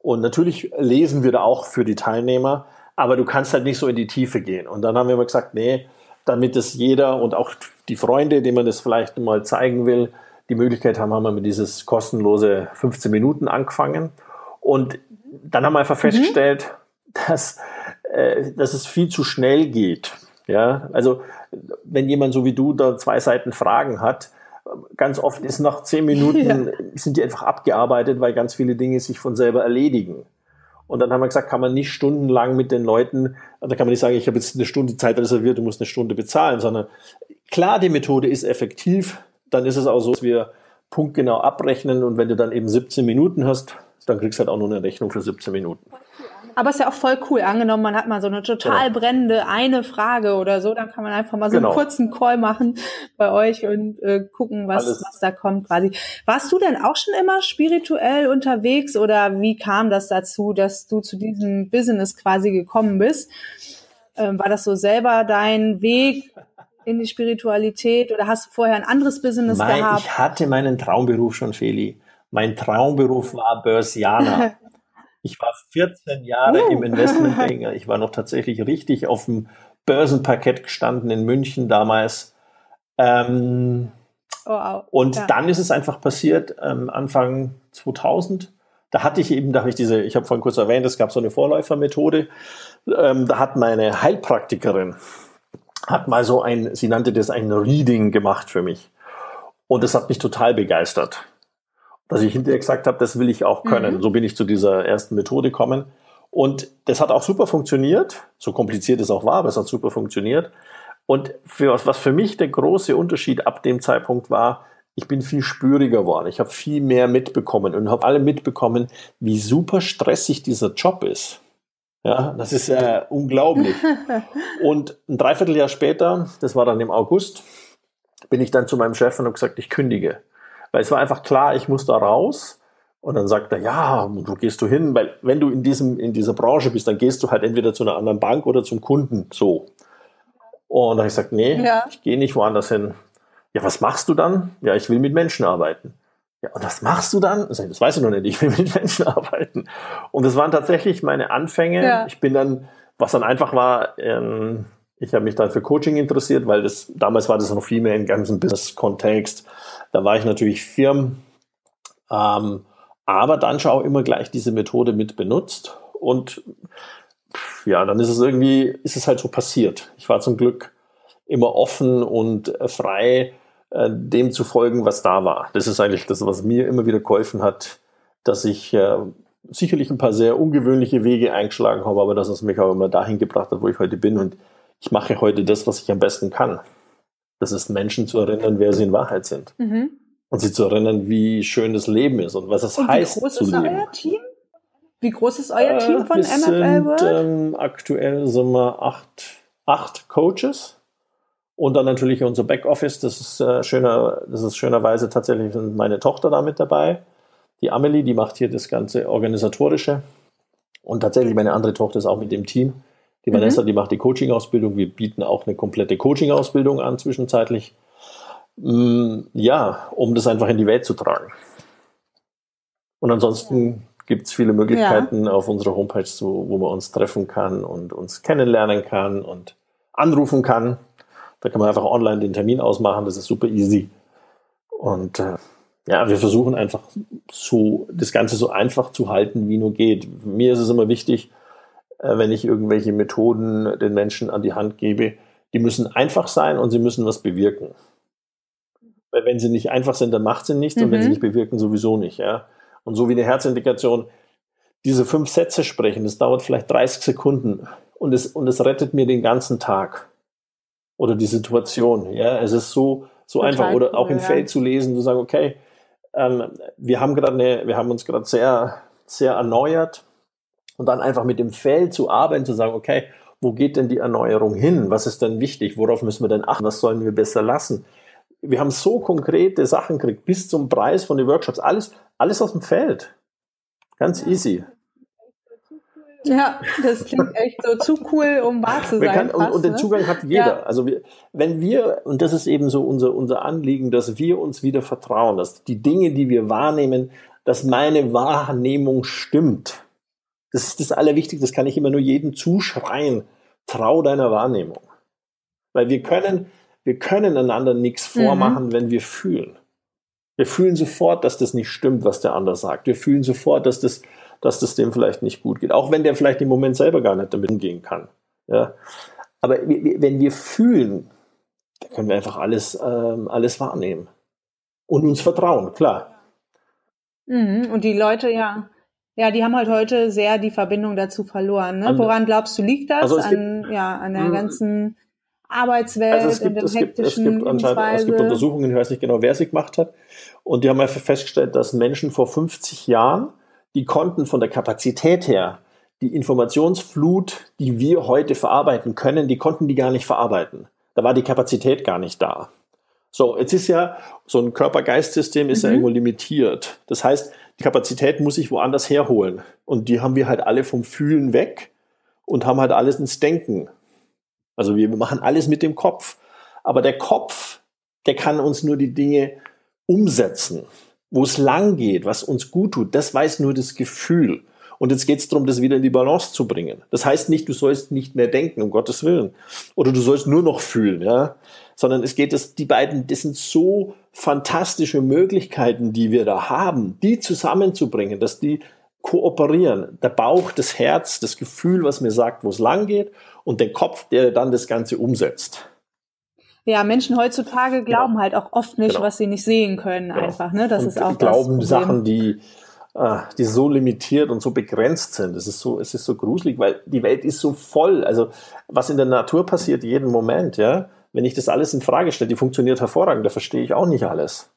Und natürlich lesen wir da auch für die Teilnehmer, aber du kannst halt nicht so in die Tiefe gehen. Und dann haben wir immer gesagt, nee, damit es jeder und auch die Freunde, denen man das vielleicht mal zeigen will, die Möglichkeit haben, haben wir mit dieses kostenlose fünfzehn Minuten angefangen. Und dann haben wir einfach festgestellt, mhm. dass, äh, dass es viel zu schnell geht. Ja, also wenn jemand so wie du da zwei Seiten Fragen hat, ganz oft ist nach zehn Minuten, ja. sind die einfach abgearbeitet, weil ganz viele Dinge sich von selber erledigen. Und dann haben wir gesagt, kann man nicht stundenlang mit den Leuten, da kann man nicht sagen, ich habe jetzt eine Stunde Zeit reserviert, du musst eine Stunde bezahlen, sondern klar, die Methode ist effektiv, dann ist es auch so, dass wir punktgenau abrechnen und wenn du dann eben siebzehn Minuten hast, dann kriegst du halt auch nur eine Rechnung für siebzehn Minuten.
Aber ist ja auch voll cool. Angenommen, man hat mal so eine total genau. brennende eine Frage oder so, dann kann man einfach mal so genau. einen kurzen Call machen bei euch und äh, gucken, was, was da kommt quasi. Warst du denn auch schon immer spirituell unterwegs oder wie kam das dazu, dass du zu diesem Business quasi gekommen bist? Ähm, war das so selber dein Weg in die Spiritualität oder hast du vorher ein anderes Business
mein,
gehabt?
Ich hatte meinen Traumberuf schon, Feli. Mein Traumberuf war Börsianer. Ich war vierzehn Jahre uh. im Investmentbanking. Ich war noch tatsächlich richtig auf dem Börsenparkett gestanden in München damals. Ähm, oh, wow. Und ja. dann ist es einfach passiert, ähm, Anfang zweitausend. Da hatte ich eben, da habe ich diese, ich habe vorhin kurz erwähnt, es gab so eine Vorläufermethode. Ähm, da hat meine Heilpraktikerin, hat mal so ein, sie nannte das ein Reading gemacht für mich. Und das hat mich total begeistert. Dass ich hinterher gesagt habe, das will ich auch können. Mhm. So bin ich zu dieser ersten Methode gekommen. Und das hat auch super funktioniert, so kompliziert es auch war, aber es hat super funktioniert. Und für, was für mich der große Unterschied ab dem Zeitpunkt war, ich bin viel spüriger geworden. Ich habe viel mehr mitbekommen und habe alle mitbekommen, wie super stressig dieser Job ist. Ja, das ist ja unglaublich. Und ein Dreivierteljahr später, das war dann im August, bin ich dann zu meinem Chef und habe gesagt, ich kündige. Weil es war einfach klar, ich muss da raus. Und dann sagt er, ja, wo gehst du hin? Weil wenn du in diesem, in dieser Branche bist, dann gehst du halt entweder zu einer anderen Bank oder zum Kunden, so. Und dann habe ich gesagt, nee, ja. ich gehe nicht woanders hin. Ja, was machst du dann? Ja, ich will mit Menschen arbeiten. Ja, und was machst du dann? Das weiß ich noch nicht, ich will mit Menschen arbeiten. Und das waren tatsächlich meine Anfänge. Ja. Ich bin dann, was dann einfach war, ähm, ich habe mich dann für Coaching interessiert, weil das damals war das noch viel mehr im ganzen Business-Kontext. Da war ich natürlich firm, ähm, aber dann schon auch immer gleich diese Methode mit benutzt. Und ja, dann ist es irgendwie, ist es halt so passiert. Ich war zum Glück immer offen und frei, äh, dem zu folgen, was da war. Das ist eigentlich das, was mir immer wieder geholfen hat, dass ich äh, sicherlich ein paar sehr ungewöhnliche Wege eingeschlagen habe, aber dass es mich auch immer dahin gebracht hat, wo ich heute bin. Und ich mache heute das, was ich am besten kann. Das ist, Menschen zu erinnern, wer sie in Wahrheit sind. Mhm. Und sie zu erinnern, wie schön das Leben ist und was es und heißt, zu leben. Wie groß ist euer Team?
Wie groß ist euer äh, Team von M F L World?
Ähm, aktuell sind wir acht, acht Coaches. Und dann natürlich unser Backoffice. Das ist, äh, schöner, das ist schönerweise tatsächlich meine Tochter da mit dabei. Die Amelie, die macht hier das ganze Organisatorische. Und tatsächlich meine andere Tochter ist auch mit dem Team. Die Vanessa, mhm. die macht die Coaching-Ausbildung. Wir bieten auch eine komplette Coaching-Ausbildung an zwischenzeitlich. Ja, um das einfach in die Welt zu tragen. Und ansonsten gibt es viele Möglichkeiten ja. auf unserer Homepage, so, wo man uns treffen kann und uns kennenlernen kann und anrufen kann. Da kann man einfach online den Termin ausmachen, das ist super easy. Und äh, ja, wir versuchen einfach so, das Ganze so einfach zu halten, wie nur geht. Mir ist es immer wichtig, äh, wenn ich irgendwelche Methoden den Menschen an die Hand gebe, die müssen einfach sein und sie müssen was bewirken. Weil wenn sie nicht einfach sind, dann macht sie nichts, mhm. und wenn sie nicht bewirken, sowieso nicht. Ja? Und so wie eine Herzindikation, diese fünf Sätze sprechen, das dauert vielleicht dreißig Sekunden und es, und es rettet mir den ganzen Tag oder die Situation. Ja? Es ist so, so einfach. Oder auch im ja. Feld zu lesen, zu sagen, okay, ähm, wir haben gerade eine, wir haben uns gerade sehr, sehr erneuert und dann einfach mit dem Feld zu arbeiten, zu sagen, okay, wo geht denn die Erneuerung hin? Was ist denn wichtig? Worauf müssen wir denn achten? Was sollen wir besser lassen? Wir haben so konkrete Sachen gekriegt, bis zum Preis von den Workshops, alles, alles aus dem Feld. Ganz easy.
Ja, das klingt echt so zu cool, um wahr zu sein.
Kann,
fast,
und, und den
ne?
Zugang hat jeder. Ja. Also wir, wenn wir, und das ist eben so unser, unser Anliegen, dass wir uns wieder vertrauen, dass die Dinge, die wir wahrnehmen, dass meine Wahrnehmung stimmt. Das ist das Allerwichtigste, das kann ich immer nur jedem zuschreien. Trau deiner Wahrnehmung. Weil wir können, wir können einander nichts vormachen, mhm. wenn wir fühlen. Wir fühlen sofort, dass das nicht stimmt, was der andere sagt. Wir fühlen sofort, dass das, dass das dem vielleicht nicht gut geht. Auch wenn der vielleicht im Moment selber gar nicht damit umgehen kann. Ja? Aber wenn wir fühlen, dann können wir einfach alles, ähm, alles wahrnehmen. Und uns vertrauen, klar.
Mhm. Und die Leute, ja, ja, die haben halt heute sehr die Verbindung dazu verloren. Ne? Woran glaubst du, liegt das?
Also es
an,
gibt,
ja, an der ganzen Arbeitswelt
also es gibt,
und dem
es gibt, es
hektischen
gibt anscheinend, es gibt Untersuchungen, ich weiß nicht genau, wer sie gemacht hat. Und die haben einfach festgestellt, dass Menschen vor fünfzig Jahren, die konnten von der Kapazität her die Informationsflut, die wir heute verarbeiten können, die konnten die gar nicht verarbeiten. Da war die Kapazität gar nicht da. So, jetzt ist ja, so ein Körper-Geist-System ist mhm. ja irgendwo limitiert. Das heißt, die Kapazität muss ich woanders herholen. Und die haben wir halt alle vom Fühlen weg und haben halt alles ins Denken. Also wir machen alles mit dem Kopf. Aber der Kopf, der kann uns nur die Dinge umsetzen. Wo es lang geht, was uns gut tut, das weiß nur das Gefühl. Und jetzt geht es darum, das wieder in die Balance zu bringen. Das heißt nicht, du sollst nicht mehr denken, um Gottes Willen. Oder du sollst nur noch fühlen, ja. Sondern es geht, dass die beiden, das sind so fantastische Möglichkeiten, die wir da haben, die zusammenzubringen, dass die kooperieren. Der Bauch, das Herz, das Gefühl, was mir sagt, wo es lang geht, und der Kopf, der dann das Ganze umsetzt.
Ja, Menschen heutzutage glauben genau. halt auch oft nicht,
genau.
was sie nicht sehen können, genau. einfach. Ne? Das
und
ist auch
glauben
das Problem.
Sachen, die die so limitiert und so begrenzt sind. Es ist so, es ist so gruselig, weil die Welt ist so voll. Also was in der Natur passiert jeden Moment, ja. Wenn ich das alles in Frage stelle, die funktioniert hervorragend, da verstehe ich auch nicht alles.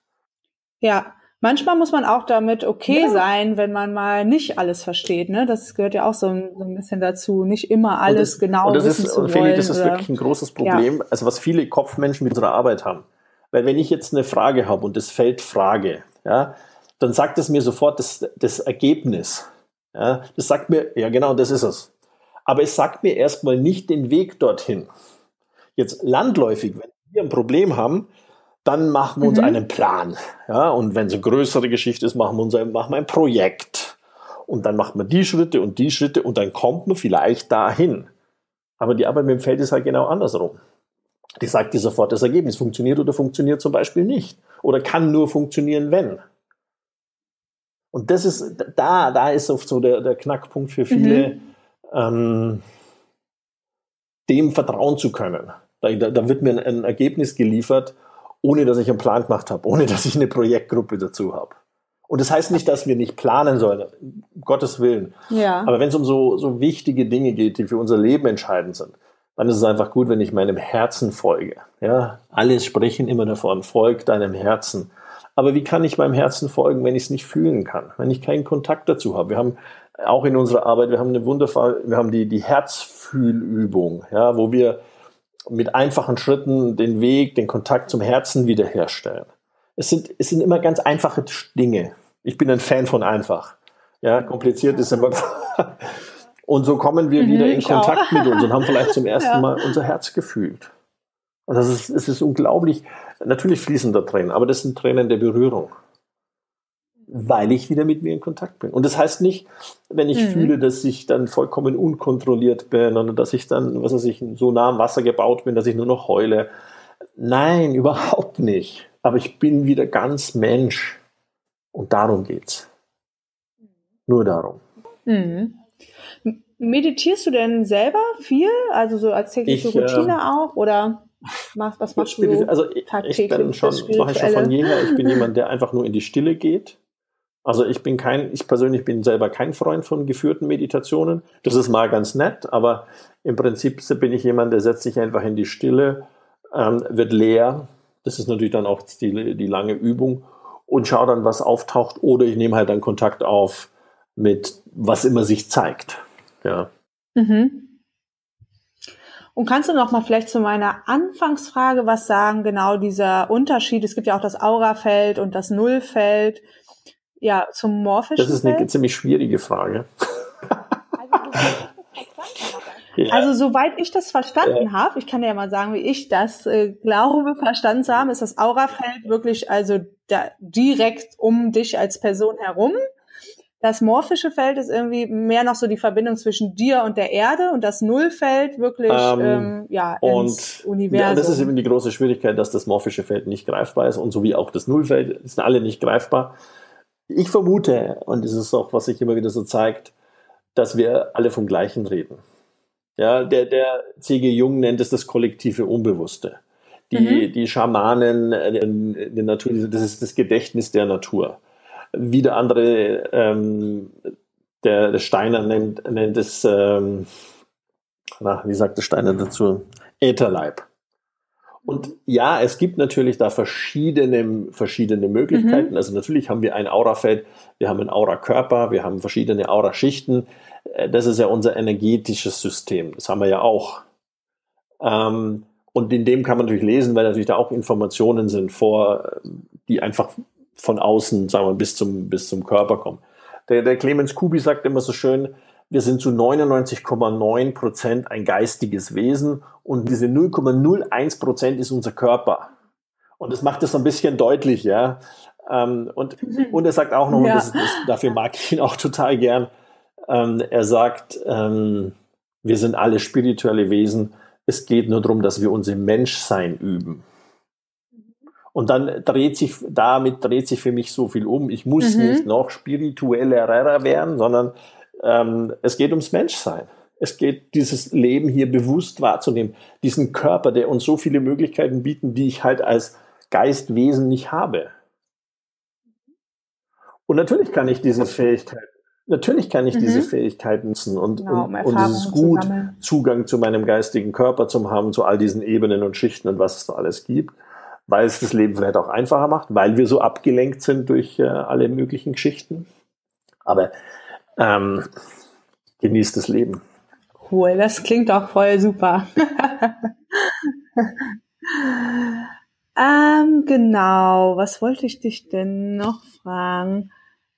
Ja, manchmal muss man auch damit okay ja. sein, wenn man mal nicht alles versteht. Ne? Das gehört ja auch so ein, so ein bisschen dazu, nicht immer alles das, genau und das wissen ist, zu
und
wollen.
Feli, das ist oder? wirklich ein großes Problem, ja. also was viele Kopfmenschen mit unserer Arbeit haben. Weil wenn ich jetzt eine Frage habe und das Feld Frage, ja, dann sagt es mir sofort das, das Ergebnis. Ja, das sagt mir, ja genau, das ist es. Aber es sagt mir erstmal nicht den Weg dorthin. Jetzt landläufig, wenn wir ein Problem haben, dann machen wir uns mhm. einen Plan. Ja, und wenn es eine größere Geschichte ist, machen wir, uns ein, machen wir ein Projekt. Und dann macht man die Schritte und die Schritte und dann kommt man vielleicht dahin. Aber die Arbeit mit dem Feld ist halt genau andersrum. Die sagt dir sofort, das Ergebnis funktioniert oder funktioniert zum Beispiel nicht. Oder kann nur funktionieren, wenn. Und das ist, da, da ist oft so der, der Knackpunkt für viele, mhm. ähm, dem vertrauen zu können. Da, da wird mir ein, ein Ergebnis geliefert, ohne dass ich einen Plan gemacht habe, ohne dass ich eine Projektgruppe dazu habe. Und das heißt nicht, dass wir nicht planen sollen, um Gottes Willen.
Ja.
Aber wenn es um so, so wichtige Dinge geht, die für unser Leben entscheidend sind, dann ist es einfach gut, wenn ich meinem Herzen folge. Ja? Alle sprechen immer davon, folg deinem Herzen. Aber wie kann ich meinem Herzen folgen, wenn ich es nicht fühlen kann, wenn ich keinen Kontakt dazu habe? Wir haben auch in unserer Arbeit, wir haben eine wundervolle, wir haben die, die Herzfühlübung, ja, wo wir mit einfachen Schritten den Weg, den Kontakt zum Herzen wiederherstellen. Es sind, es sind immer ganz einfache Dinge. Ich bin ein Fan von einfach. Ja, kompliziert ist immer. Und so kommen wir wieder mhm, in Kontakt auch. mit uns und haben vielleicht zum ersten ja. Mal unser Herz gefühlt. Und das ist, es ist unglaublich. Natürlich fließen da Tränen, aber das sind Tränen der Berührung. Weil ich wieder mit mir in Kontakt bin. Und das heißt nicht, wenn ich mhm. fühle, dass ich dann vollkommen unkontrolliert bin oder dass ich dann, was weiß ich, so nah am Wasser gebaut bin, dass ich nur noch heule. Nein, überhaupt nicht. Aber ich bin wieder ganz Mensch. Und darum geht's. Nur darum.
Mhm. Meditierst du denn selber viel? Also so als tägliche ich, Routine äh, auch? Oder machst, was machst du so
also ich, ich bin schon, das mache ich schon von jeher. Ich bin jemand, der einfach nur in die Stille geht. Also ich bin kein, ich persönlich bin selber kein Freund von geführten Meditationen. Das ist mal ganz nett, aber im Prinzip bin ich jemand, der setzt sich einfach in die Stille, ähm, wird leer. Das ist natürlich dann auch die, die lange Übung und schaue dann, was auftaucht. Oder ich nehme halt dann Kontakt auf mit was immer sich zeigt. Ja.
Mhm. Und kannst du noch mal vielleicht zu meiner Anfangsfrage was sagen, genau dieser Unterschied, es gibt ja auch das Aurafeld und das Nullfeld, ja, zum morphischen Feld?
Das ist eine Feld? ziemlich schwierige Frage.
Ja. Also soweit ich das verstanden ja. habe, ich kann ja mal sagen, wie ich das äh, glaube, verstanden zu haben, ist das Aurafeld wirklich also da, direkt um dich als Person herum. das morphische Feld ist irgendwie mehr noch so die Verbindung zwischen dir und der Erde und das Nullfeld wirklich ähm, ähm, ja, ins
und,
Universum.
Ja, das ist eben die große Schwierigkeit, dass das morphische Feld nicht greifbar ist und so wie auch das Nullfeld, sind alle nicht greifbar. Ich vermute, und das ist auch, was sich immer wieder so zeigt, dass wir alle vom Gleichen reden. Ja, der, der C G Jung nennt es das kollektive Unbewusste. Die, mhm. die Schamanen, die Natur, das ist das Gedächtnis der Natur. Wieder andere, ähm, der, der Steiner nennt, nennt es, ähm, na, wie sagt der Steiner dazu? Ätherleib. Und ja, es gibt natürlich da verschiedene, verschiedene Möglichkeiten. Mhm. Also natürlich haben wir ein Aurafeld, wir haben einen Aurakörper, wir haben verschiedene Auraschichten. Das ist ja unser energetisches System. Das haben wir ja auch. Ähm, und in dem kann man natürlich lesen, weil natürlich da auch Informationen sind vor, die einfach von außen, sagen wir, bis zum, bis zum Körper kommen. Der, der Clemens Kubi sagt immer so schön, wir sind zu neunundneunzig Komma neun Prozent ein geistiges Wesen und diese null Komma null eins Prozent ist unser Körper. Und das macht es so ein bisschen deutlich, ja. Ähm, und, und er sagt auch noch, ja. und das, das, dafür mag ich ihn auch total gern, ähm, er sagt, ähm, wir sind alle spirituelle Wesen, es geht nur darum, dass wir uns im Menschsein üben. Und dann dreht sich, damit dreht sich für mich so viel um. Ich muss mhm. nicht noch spiritueller werden, sondern ähm, es geht ums Menschsein. Es geht, dieses Leben hier bewusst wahrzunehmen. Diesen Körper, der uns so viele Möglichkeiten bietet, die ich halt als Geistwesen nicht habe. Und natürlich kann ich diese Fähigkeit, natürlich kann ich mhm. diese Fähigkeit nutzen und, genau, und, und es ist gut, Zugang zu meinem geistigen Körper zu haben, zu all diesen Ebenen und Schichten und was es da alles gibt. Weil es das Leben vielleicht auch einfacher macht, weil wir so abgelenkt sind durch äh, alle möglichen Geschichten. Aber ähm, genießt das Leben.
Cool, das klingt auch voll super. ähm, genau, was wollte ich dich denn noch fragen?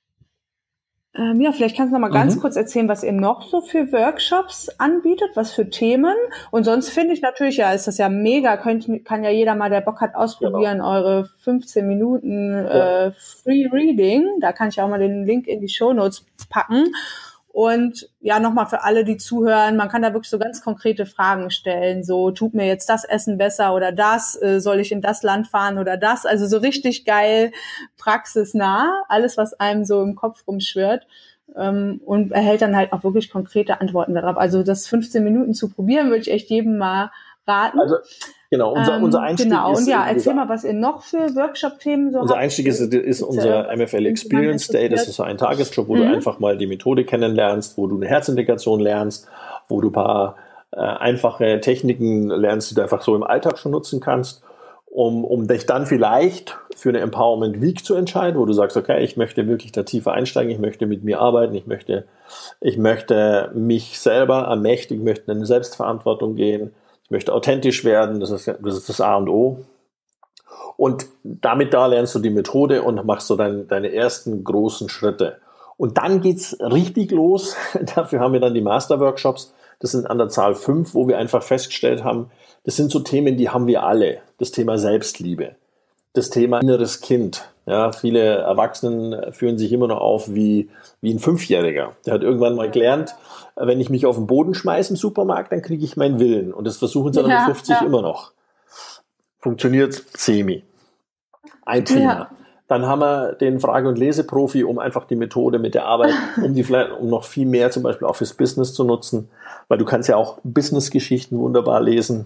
Ähm, ja, vielleicht kannst du noch mal ganz mhm. kurz erzählen, was ihr noch so für Workshops anbietet, was für Themen. Und sonst finde ich natürlich, ja, ist das ja mega, könnt, kann ja jeder mal, der Bock hat, ausprobieren, genau. eure fünfzehn Minuten ja. äh, Free Reading. Da kann ich auch mal den Link in die Shownotes packen. Und ja, nochmal für alle, die zuhören, man kann da wirklich so ganz konkrete Fragen stellen. So, tut mir jetzt das Essen besser oder das? Äh, soll ich in das Land fahren oder das? Also so richtig geil, praxisnah. Alles, was einem so im Kopf rumschwirrt. Ähm, und erhält dann halt auch wirklich konkrete Antworten darauf. Also das fünfzehn Minuten zu probieren, würde ich echt jedem mal raten.
Also, genau, unser,
ähm,
unser Einstieg
genau.
ist...
Und ja, erzähl mal, was ihr noch für Workshop-Themen so
Unser
habt.
Einstieg ist, ist unser M F L Experience Day. Das ist so ein Tagesjob, wo mhm. du einfach mal die Methode kennenlernst, wo du eine Herzintegration lernst, wo du ein paar äh, einfache Techniken lernst, die du einfach so im Alltag schon nutzen kannst, um, um dich dann vielleicht für eine Empowerment Week zu entscheiden, wo du sagst, okay, ich möchte wirklich da tiefer einsteigen, ich möchte mit mir arbeiten, ich möchte, ich möchte mich selber ermächtigen, ich möchte in eine Selbstverantwortung gehen, ich möchte authentisch werden, das ist, das ist das A und O. Und damit da lernst du die Methode und machst so dein, deine ersten großen Schritte. Und dann geht's richtig los. Dafür haben wir dann die Master-Workshops. Das sind an der Zahl fünf, wo wir einfach festgestellt haben, das sind so Themen, die haben wir alle. Das Thema Selbstliebe, das Thema inneres Kind. Ja, viele Erwachsenen führen sich immer noch auf wie, wie ein Fünfjähriger. Der hat irgendwann mal gelernt, wenn ich mich auf den Boden schmeiße im Supermarkt, dann kriege ich meinen Willen. Und das versuchen sie dann ja, mit fünfzig ja. immer noch. Funktioniert semi. Ein Thema. Ja. Dann haben wir den Frage- und Leseprofi, um einfach die Methode mit der Arbeit, um die vielleicht, um noch viel mehr zum Beispiel auch fürs Business zu nutzen, weil du kannst ja auch Business-Geschichten wunderbar lesen.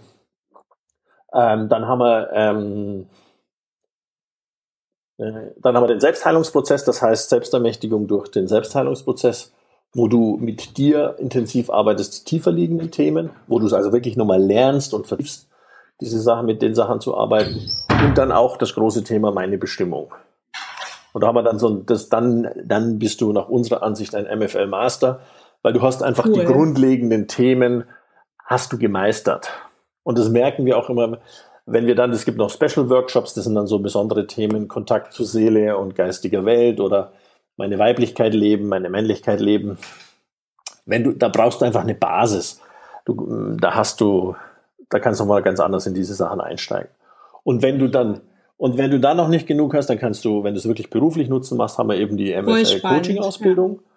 Ähm, dann haben wir, ähm, äh, dann haben wir den Selbstheilungsprozess, das heißt Selbstermächtigung durch den Selbstheilungsprozess, wo du mit dir intensiv arbeitest, tiefer liegende Themen, wo du es also wirklich nochmal lernst und vertiefst, diese Sachen, mit den Sachen zu arbeiten. Und dann auch das große Thema meine Bestimmung. Und da haben wir dann so, das dann, dann bist du nach unserer Ansicht ein M F L Master, weil du hast einfach cool. die grundlegenden Themen, hast du gemeistert. Und das merken wir auch immer, wenn wir dann, es gibt noch Special Workshops, das sind dann so besondere Themen, Kontakt zur Seele und geistiger Welt oder meine Weiblichkeit leben, meine Männlichkeit leben. Wenn du, da brauchst du einfach eine Basis. Du, da hast du, da kannst du mal ganz anders in diese Sachen einsteigen. Und wenn du dann, und wenn du dann noch nicht genug hast, dann kannst du, wenn du es wirklich beruflich nutzen machst, haben wir eben die M F L Coaching Ausbildung. Ja.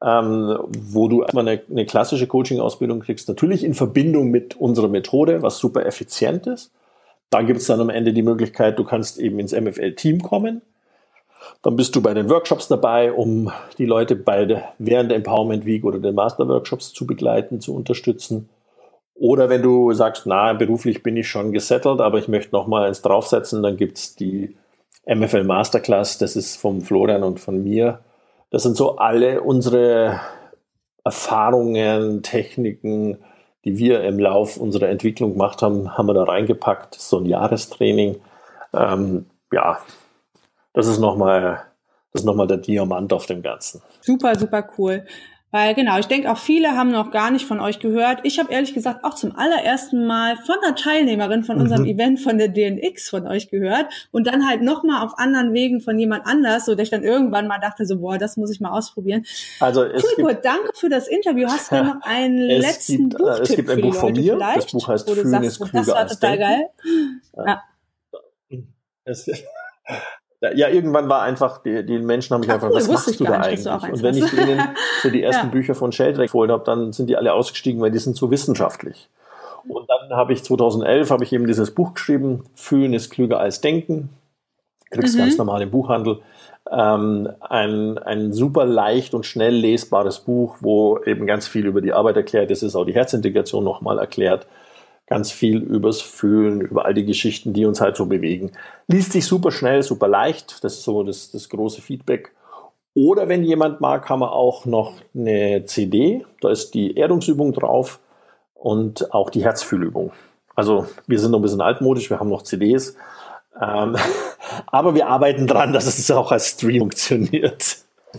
ähm, wo du erstmal eine, eine klassische Coaching-Ausbildung kriegst, natürlich in Verbindung mit unserer Methode, was super effizient ist. Da gibt es dann am Ende die Möglichkeit, du kannst eben ins M F L-Team kommen. Dann bist du bei den Workshops dabei, um die Leute bei der, während der Empowerment Week oder den Master-Workshops zu begleiten, zu unterstützen. Oder wenn du sagst, na, beruflich bin ich schon gesettelt, aber ich möchte noch mal eins draufsetzen, dann gibt's die M F L Masterclass, das ist vom Florian und von mir. Das sind so alle unsere Erfahrungen, Techniken, die wir im Lauf unserer Entwicklung gemacht haben, haben wir da reingepackt. So ein Jahrestraining. Ähm, ja, das ist nochmal, das ist nochmal der Diamant auf dem Ganzen.
Super, super cool. Weil genau, ich denke auch viele haben noch gar nicht von euch gehört. Ich habe ehrlich gesagt auch zum allerersten Mal von einer Teilnehmerin von unserem mhm. Event von der D N X von euch gehört und dann halt nochmal auf anderen Wegen von jemand anders, so dass ich dann irgendwann mal dachte so, boah, das muss ich mal ausprobieren.
Also es
cool,
gibt,
danke für das Interview. Hast du ja, noch einen letzten
gibt,
Buchtipp
Es gibt ein Buch von mir, das Buch heißt Fühlen ist klüger als denken. Das war total geil. Ja. Es, Ja, irgendwann war einfach, die, die Menschen haben mich Ach, einfach, cool, was machst du da nicht, eigentlich? Du und wenn ich denen so die ersten ja. Bücher von Sheldrake geholt habe, dann sind die alle ausgestiegen, weil die sind so wissenschaftlich. Und dann habe ich zweitausendelf habe ich eben dieses Buch geschrieben, Fühlen ist klüger als Denken. Kriegst mhm. ganz normal im Buchhandel. Ähm, ein, ein super leicht und schnell lesbares Buch, wo eben ganz viel über die Arbeit erklärt ist. Es ist auch die Herzintegration nochmal erklärt. Ganz viel übers Fühlen, über all die Geschichten, die uns halt so bewegen. Liest sich super schnell, super leicht. Das ist so das, das große Feedback. Oder wenn jemand mag, haben wir auch noch eine C D. Da ist die Erdungsübung drauf und auch die Herzfühlübung. Also wir sind noch ein bisschen altmodisch, wir haben noch C Ds. Ähm, aber wir arbeiten dran, dass es auch als Stream funktioniert.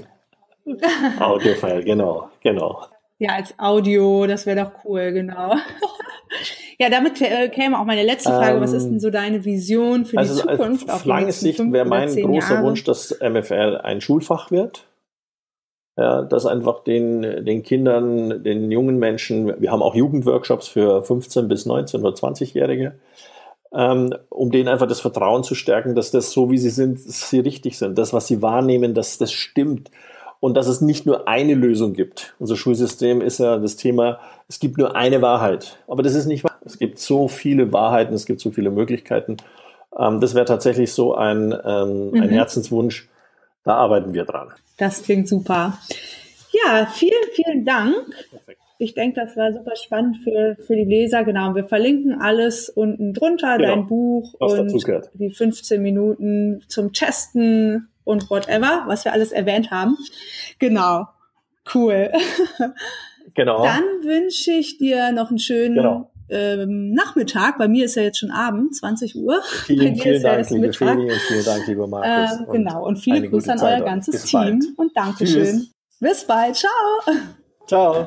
Audiofile, genau, genau.
Ja, als Audio, das wäre doch cool, genau. Ja, damit äh, käme auch meine letzte Frage. Ähm, Was ist denn so deine Vision für
also
die Zukunft?
Auf lange Sicht wäre mein großer Jahre? Wunsch, dass M F L ein Schulfach wird. Ja, dass einfach den, den Kindern, den jungen Menschen, wir haben auch Jugendworkshops für fünfzehn bis neunzehn oder zwanzigjährige, ähm, um denen einfach das Vertrauen zu stärken, dass das so, wie sie sind, dass sie richtig sind. Das, was sie wahrnehmen, dass das stimmt. Und dass es nicht nur eine Lösung gibt. Unser Schulsystem ist ja das Thema, es gibt nur eine Wahrheit. Aber das ist nicht wahr. Es gibt so viele Wahrheiten, es gibt so viele Möglichkeiten. Ähm, das wäre tatsächlich so ein, ähm, mhm. ein Herzenswunsch. Da arbeiten wir dran.
Das klingt super. Ja, vielen, vielen Dank. Perfekt. Ich denke, das war super spannend für, für die Leser. Genau, wir verlinken alles unten drunter, genau. Dein Buch was und die fünfzehn Minuten zum Testen und whatever, was wir alles erwähnt haben. Genau, cool.
Genau.
Dann wünsche ich dir noch einen schönen genau. ähm, Nachmittag. Bei mir ist ja jetzt schon Abend, zwanzig Uhr.
Vielen, vielen ja Dank, liebe Feli, und vielen Dank, lieber Markus.
Äh, genau, und viele Grüße an euer ganzes Bis Team. Bald. Und Dankeschön. Tschüss. Bis bald. Ciao.
Ciao.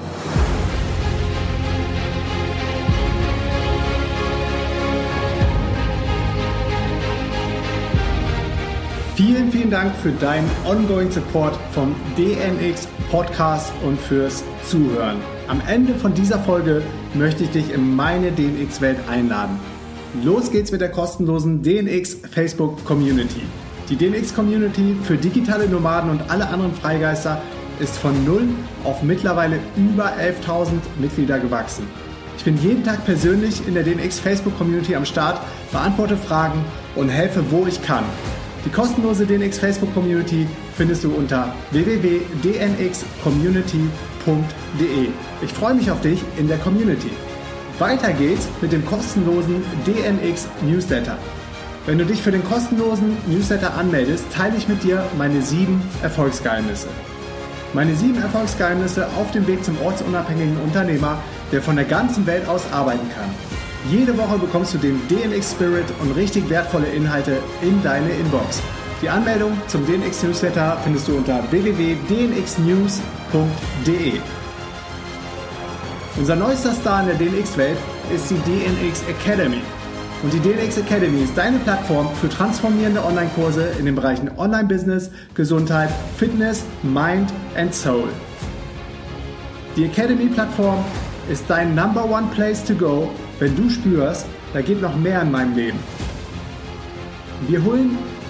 Vielen, vielen Dank für deinen ongoing Support vom D N X Podcast und fürs Zuhören. Am Ende von dieser Folge möchte ich dich in meine D N X-Welt einladen. Los geht's mit der kostenlosen D N X Facebook Community. Die D N X Community für digitale Nomaden und alle anderen Freigeister ist von null auf mittlerweile über elftausend Mitglieder gewachsen. Ich bin jeden Tag persönlich in der D N X Facebook Community am Start, beantworte Fragen und helfe, wo ich kann. Die kostenlose D N X Facebook Community findest du unter w w w punkt d n x community punkt d e. Ich freue mich auf dich in der Community. Weiter geht's mit dem kostenlosen D N X Newsletter. Wenn du dich für den kostenlosen Newsletter anmeldest, teile ich mit dir meine sieben Erfolgsgeheimnisse. Meine sieben Erfolgsgeheimnisse auf dem Weg zum ortsunabhängigen Unternehmer, der von der ganzen Welt aus arbeiten kann. Jede Woche bekommst du den D N X Spirit und richtig wertvolle Inhalte in deine Inbox. Die Anmeldung zum D N X Newsletter findest du unter w w w punkt d n x news punkt d e. Unser neuester Star in der D N X-Welt ist die D N X Academy. Und die D N X Academy ist deine Plattform für transformierende Online-Kurse in den Bereichen Online-Business, Gesundheit, Fitness, Mind and Soul. Die Academy-Plattform ist dein Number One Place to go, wenn du spürst, da geht noch mehr in meinem Leben. Wir holen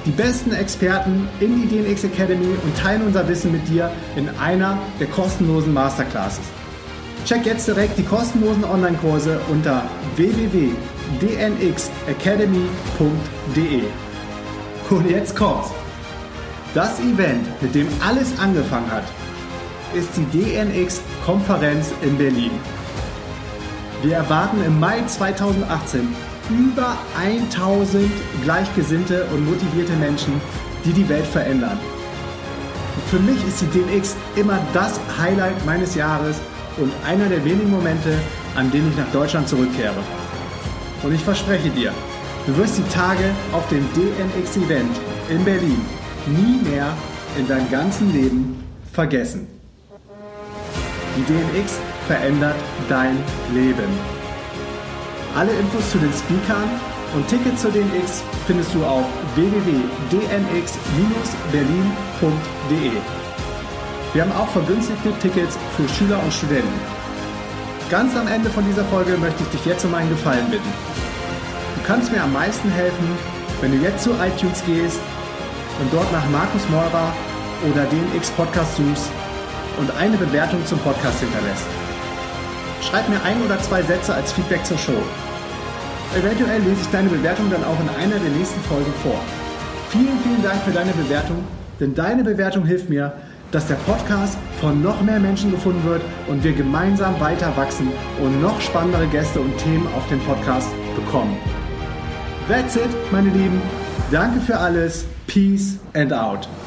die besten Experten in die D N X Academy und teilen unser Wissen mit dir in einer der kostenlosen Masterclasses. Check jetzt direkt die kostenlosen Online-Kurse unter w w w punkt d n x academy punkt d e. Und jetzt kommt's. Das Event, mit dem alles angefangen hat, ist die D N X-Konferenz in Berlin. Wir erwarten im Mai zweitausendachtzehn über tausend gleichgesinnte und motivierte Menschen, die die Welt verändern. Und für mich ist die D N X immer das Highlight meines Jahres und einer der wenigen Momente, an denen ich nach Deutschland zurückkehre. Und ich verspreche dir, du wirst die Tage auf dem D N X-Event in Berlin nie mehr in deinem ganzen Leben vergessen. Die D N X verändert dein Leben. Alle Infos zu den Speakern und Tickets zur D N X findest du auf w w w punkt d n x berlin punkt d e. Wir haben auch vergünstigte Tickets für Schüler und Studenten. Ganz am Ende von dieser Folge möchte ich dich jetzt um einen Gefallen bitten. Du kannst mir am meisten helfen, wenn du jetzt zu iTunes gehst und dort nach Markus Meurer oder D N X Podcast suchst und eine Bewertung zum Podcast hinterlässt. Schreib mir ein oder zwei Sätze als Feedback zur Show. Eventuell lese ich deine Bewertung dann auch in einer der nächsten Folgen vor. Vielen, vielen Dank für deine Bewertung, denn deine Bewertung hilft mir, dass der Podcast von noch mehr Menschen gefunden wird und wir gemeinsam weiter wachsen und noch spannendere Gäste und Themen auf dem Podcast bekommen. That's it, meine Lieben. Danke für alles. Peace and out.